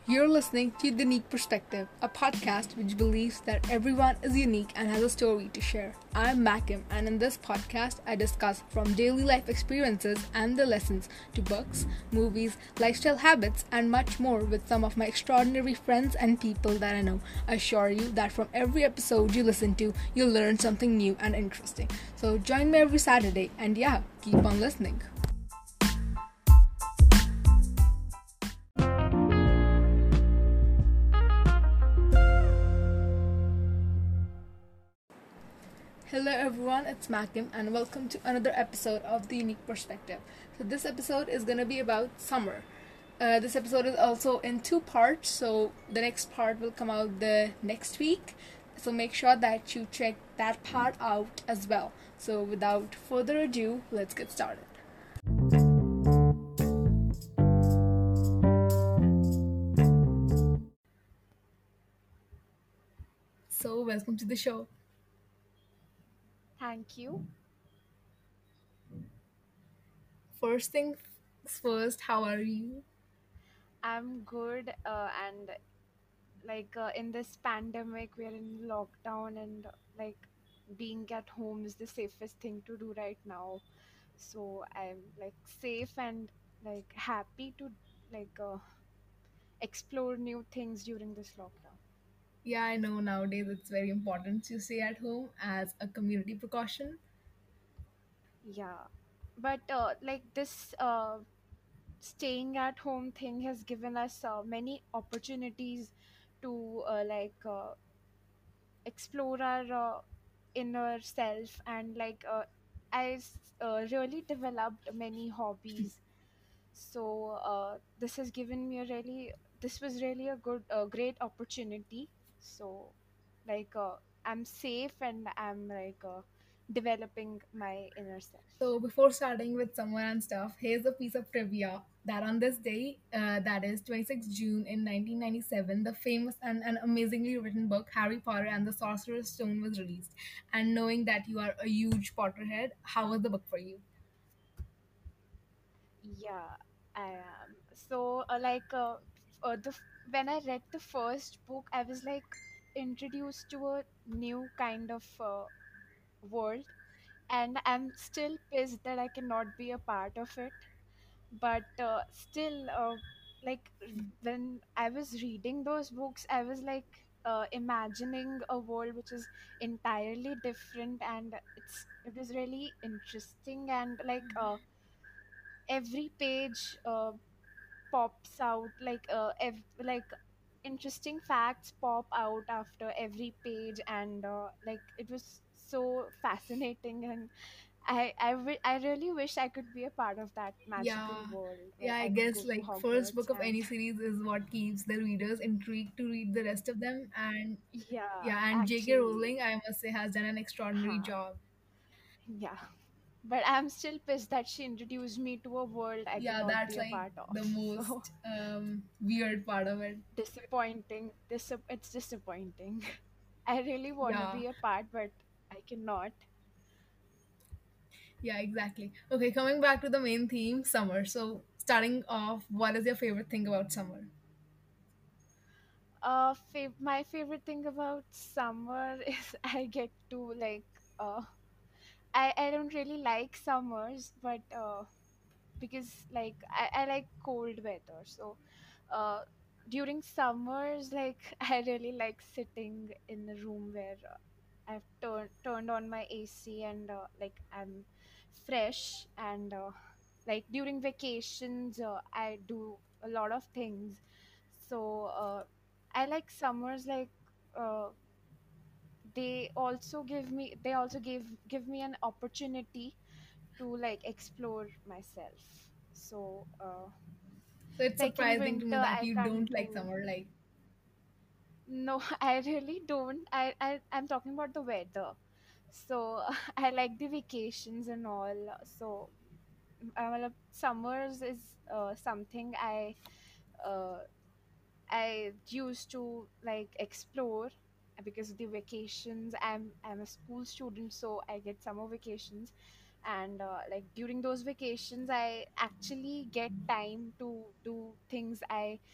You're listening to The Unique Perspective, a podcast which believes that everyone is unique and has a story to share. I'm Makim, and in this podcast, I discuss from daily life experiences and the lessons to books, movies, lifestyle habits, and much more with some of my extraordinary friends and people that I know. I assure you that from every episode you listen to, you'll learn something new and interesting. So join me every Saturday, and yeah, keep on listening. Hello everyone, it's Makim and welcome to another episode of The Unique Perspective. So this episode is going to be about summer. This episode is also in two parts, so the next part will come out the next week. So make sure that you check that part out as well. So without further ado, let's get started. So welcome to the show. Thank you. First things first, how are you? I'm good. And in this pandemic, we're in lockdown, and like being at home is the safest thing to do right now. So I'm like safe and like happy to like uh, explore new things during this lockdown. Yeah, I know nowadays it's very important to stay at home as a community precaution. Yeah, but like this staying at home thing has given us many opportunities to explore our inner self and really developed many hobbies. So this has given me a really this was really a great opportunity. So like uh, I'm safe and I'm developing my inner self. So before starting with someone and stuff, here's a piece of trivia that on this day, that is 26th June in 1997, the famous and amazingly written book Harry Potter and the Sorcerer's Stone was released. And knowing that you are a huge Potterhead, how was the book for you? Yeah, I am. So, when I read the first book, I was like introduced to a new kind of world, and I'm still pissed that I cannot be a part of it. But still, when I was reading those books, I was imagining a world which is entirely different, and it was really interesting and every page pops out interesting facts pop out after every page, and it was so fascinating, and I really wish I could be a part of that magical Yeah, world where yeah, I I could guess go to like first Hogwarts book of and any series is what keeps the readers intrigued to read the rest of them. And yeah, yeah, and J.K. actually, Rowling, I must say, has done an extraordinary huh, job. yeah, but I'm still pissed that she introduced me to a world I Yeah, cannot that's be a like part of. the So most weird part of it. disappointing. It's disappointing. I really want to Yeah, be a part, but I cannot. yeah, exactly. Okay, coming back to the main theme, summer. So, starting off, what is your favorite thing about summer? My favorite thing about summer is I get to I don't really like summers, but because I like cold weather. So uh during summers, I really like sitting in a room where I've turned on my AC, and I'm fresh, and during vacations I do a lot of things. So I like summers, uh, they also give me an opportunity to explore myself. So So, it's in surprising to know winter that I you can't don't like do. summer. Like, No, I really don't. I'm talking about the weather. So I like the vacations and all. So summers is something uh, I used to explore, because the vacations, I'm a school student, so I get summer vacations, and during those vacations I actually get time to do things I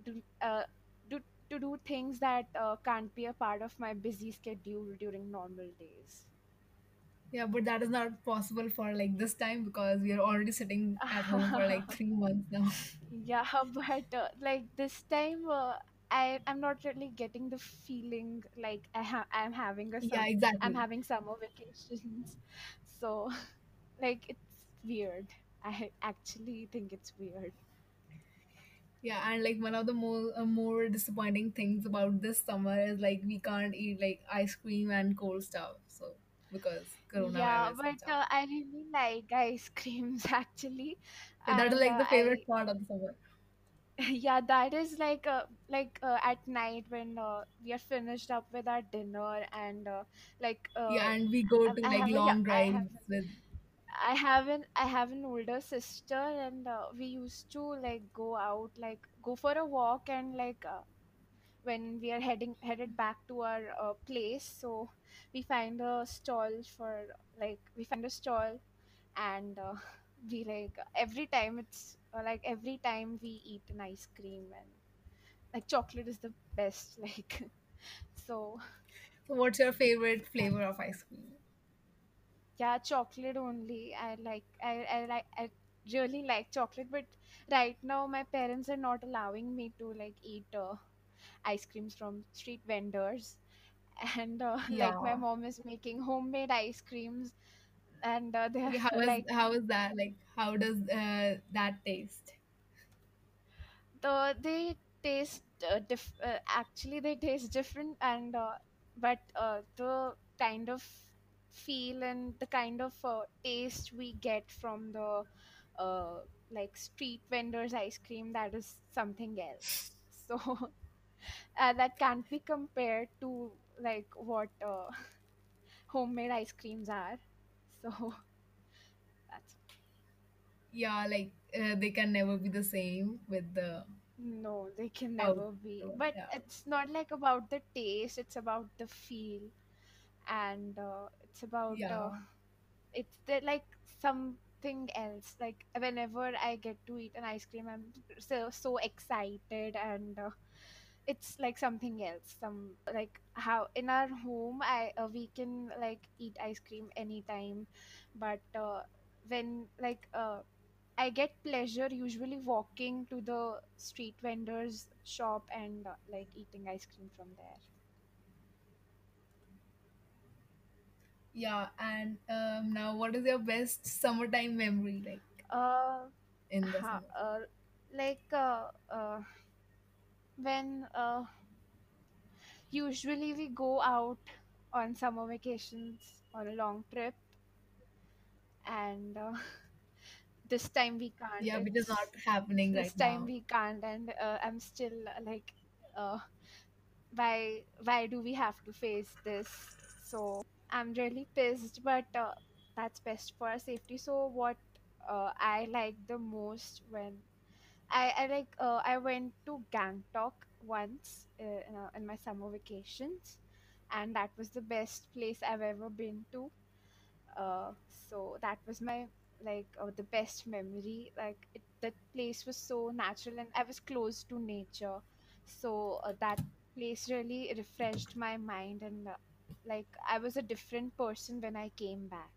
do, do to do things that can't be a part of my busy schedule during normal days. Yeah, but that is not possible for like this time because we are already sitting at home for like 3 months now. Yeah, but like this time, I'm not really getting the feeling like Yeah, I'm exactly. having summer vacations, so like it's weird. I actually think it's weird. Yeah, and like one of the more disappointing things about this summer is like we can't eat like ice cream and cold stuff. So because Yeah, coronavirus and but stuff. I really like ice creams actually, Yeah, that is and like the I favorite part of the summer. yeah, that is like at night when we are finished up with our dinner and like Yeah, and we go to I like have a yeah long drives with. I have an older sister, and we used to like go out, like go for a walk, and like when we are headed back to our place, so we find a stall for we find a stall, and we like every time it's like every time we eat an ice cream, and like chocolate is the best like so So, what's your favorite flavor of ice cream? yeah, chocolate only. I really like chocolate, but right now my parents are not allowing me to like eat ice creams from street vendors, and like my Yeah. mom is making homemade ice creams, and they're Okay, like how is that? Like, how does that taste? they taste actually they taste different, and but the kind of feel and the kind of taste we get from the uh, like street vendors ice cream, that is something else. So that can't be compared to like what homemade ice creams are. So that's Yeah, like they can never be the same with the no, they can out. never be, So, but yeah, it's not like about the taste, it's about the feel, and it's about yeah, it's like something else. Like whenever I get to eat an ice cream, I'm so excited, and it's like something else. Some like how in our home I we can like eat ice cream anytime, but when I get pleasure usually walking to the street vendors shop and like eating ice cream from there. yeah. And now, what is your best summertime memory like Uh, in the ha, summer? like when usually we go out on summer vacations on a long trip, and this time we can't. Yeah, which is not It's happening this right time now. we can't, and I'm still like, uh, why do we have to face this? So I'm really pissed, but that's best for our safety. So what I like the most when I went to Gangtok once in my summer vacations, and that was the best place I've ever been to. So that was my the best memory. That place was so natural, and I was close to nature. So that place really refreshed my mind, and like I was a different person when I came back.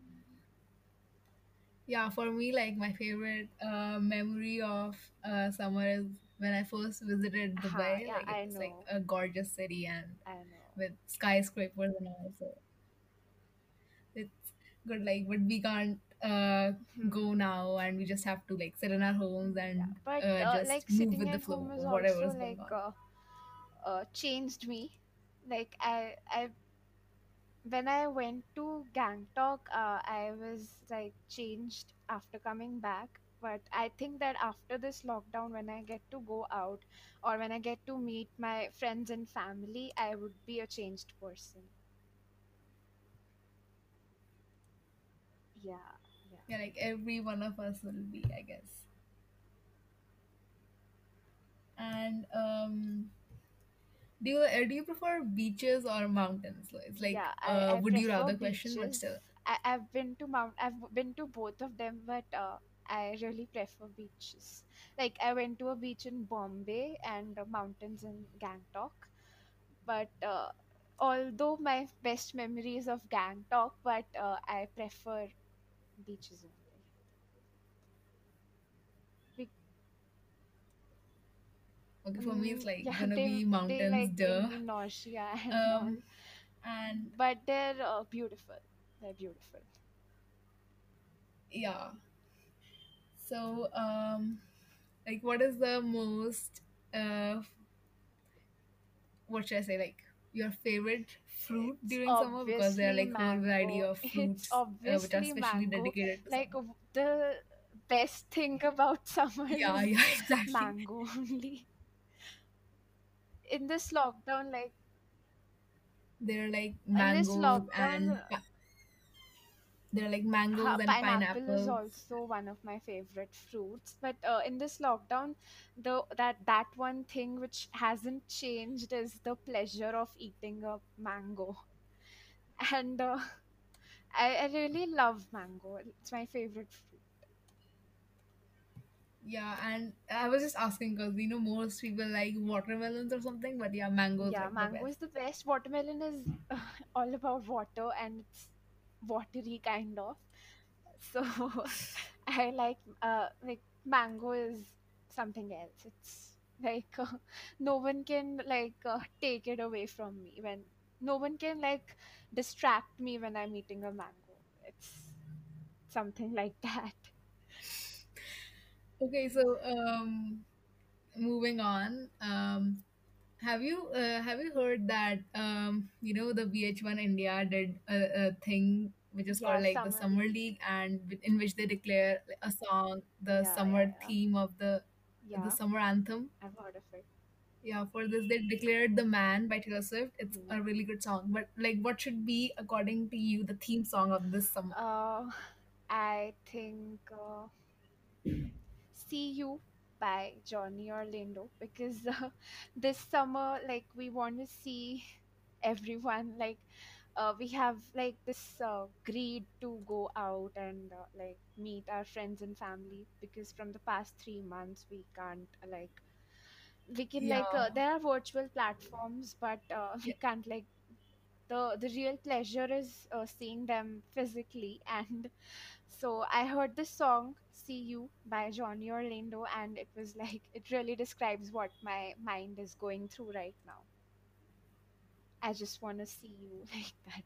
Yeah, for me, like my favorite memory of summer is when I first visited Dubai. Yeah, Like I it's like know, a gorgeous city and I know. with skyscrapers and all. So it's good. Like, but we can't go now, and we just have to like sit in our homes Yeah, and but just like move sitting with the at flow home is of whatever also is going on. changed me. Like I when I went to Gangtok, I was like changed after coming back. But I think that after this lockdown, when I get to go out or when I get to meet my friends and family, I would be a changed person. Yeah, yeah, Yeah, like every one of us will be, I guess. And do you prefer beaches or mountains? So it's like yeah. I would you prefer rather question, but beaches. still. I've been to both of them, but I really prefer beaches. Like I went to a beach in Bombay and mountains in Gangtok. But although my best memory is of Gangtok, but I prefer beaches only. Be- Okay, for me it's like yeah, gonna be they mountains, like give duh. me nausea and all, Um, and but they're beautiful. They're beautiful. yeah. So, like, what is the most, uh, what should I say, like, your favorite fruit It's during summer? Because there are obviously like whole variety mango. of It's fruits which are obviously specially mango. dedicated to Like summer. the best thing about summer Yeah, is yeah, exactly. mango only. In this lockdown, like There are like in this mangoes lockdown, and there are like mangoes and pineapple is pineapples. also one of my favorite fruits. But in this lockdown, that one thing which hasn't changed is the pleasure of eating a mango. And I really love mango. It's my favorite fruit. Yeah, and I was just asking because most people like watermelons or something, but yeah, mango is Yeah, like the mango best. is the best. Watermelon is all about water and it's watery kind of. So I like mango is something else. It's like no one can take it away from me when no one can like distract me when I'm eating a mango. It's something like that. Okay, so moving on. Have you heard that the VH1 India did a thing which is Yeah, called like the summer Summer league. League, and in which they declare like, a song, the Yeah, yeah, summer yeah. theme of the Yeah, summer anthem. I've heard of it. Yeah, for this they declared "The Man" by Taylor Swift. It's Hmm. a really good song. But like, what should be according to you the theme song of this summer? Uh, I think See You by Johnny Orlando because this summer, like, we want to see everyone. Like, we have like this greed to go out and like meet our friends and family because from the past 3 months we can't we can Yeah, there are virtual platforms but we yeah. can't like the real pleasure is seeing them physically. And so I heard this song See You by Johnny Orlando and it was like it really describes what my mind is going through right now. I just want to see you like that.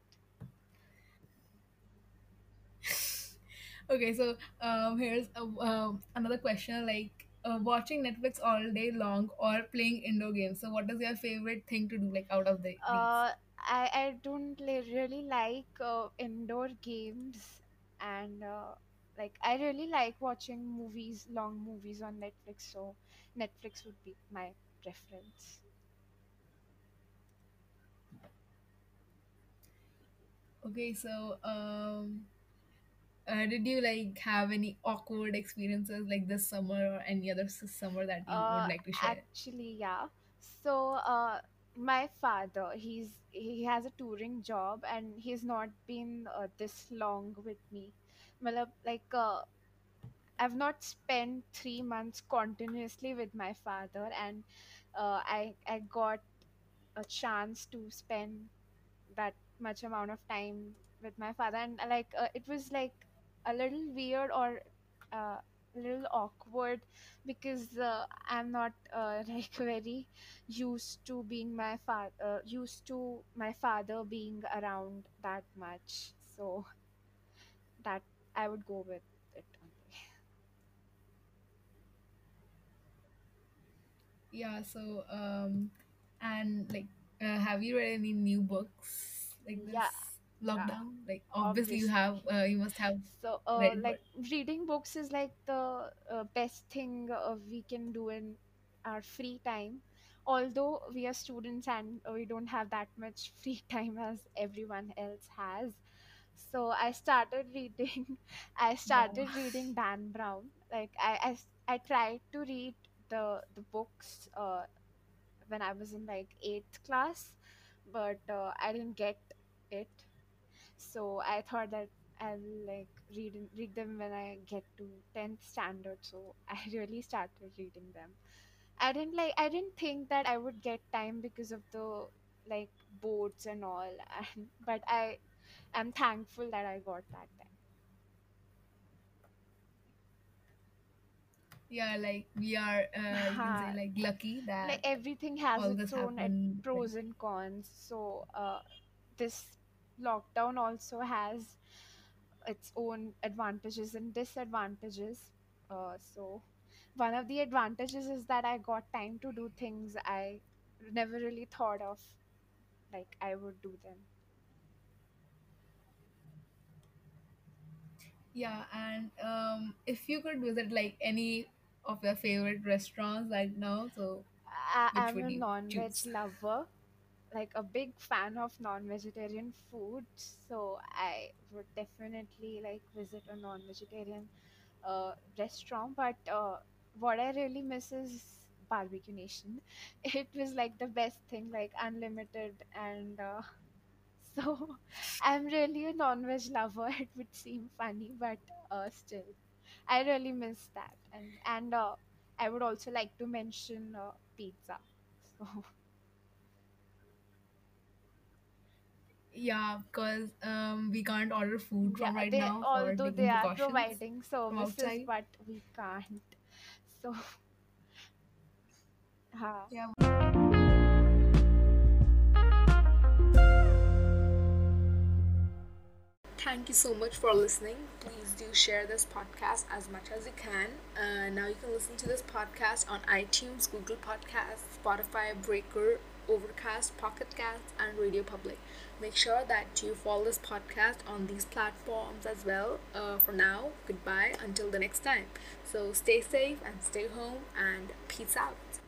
Okay, so here's another question like watching Netflix all day long or playing indoor games. So, what is your favorite thing to do like out of these? uh I don't really like indoor games and like I really like watching movies, long movies on Netflix, so Netflix would be my preference. Okay, so did you like have any awkward experiences like this summer or any other summer that you would Uh, like to share? Actually, yeah. So, my father, he has a touring job, and he's not been this long with me. Matlab, I've not spent 3 months continuously with my father, and I got a chance to spend that much amount of time with my father, and it was like a little weird or a little awkward because I'm not like very used to my father being around that much, so that I would go with it only. Yeah, so and like have you read any new books like this Yeah, yeah, lockdown? Like obviously obviously. you must have So, read, like but reading books is like the best thing we can do in our free time. Although we are students and we don't have that much free time as everyone else has. So I started reading. I wow. started reading Dan Brown. Like I tried to read the books when I was in like eighth class, but I didn't get it, so I thought that I'll like read them when I get to 10th standard. So I really started reading them. I didn't think that I would get time because of the like boards and all, and but I am thankful that I got that Yeah, like we are, you can say time. like lucky Like that everything has all this its own happened. Like, pros and cons. So this lockdown also has its own advantages and disadvantages. So one of the advantages is that I got time to do things I never really thought of, like I would do them. yeah, and if you could visit like any of your favorite restaurants right now, so which I'm would a you non-veg choose? lover, like a big fan of non-vegetarian food. So I would definitely like visit a non-vegetarian restaurant. But what I really miss is Barbecue Nation. It was like the best thing, like unlimited, and so I'm really a non-veg lover. It would seem funny, but still, I really miss that. And I would also like to mention pizza. So Yeah, because we can't order food yeah, from right they now for although they taking are precautions providing from services, outside. but we can't. So huh. Yeah. Thank you so much for listening. Please do share this podcast as much as you can. Now you can listen to this podcast on iTunes, Google Podcasts, Spotify, Breaker, Overcast, Pocket Cast, and Radio Public. Make sure that you follow this podcast on these platforms as well. For now, goodbye until the next time. So stay safe and stay home and peace out.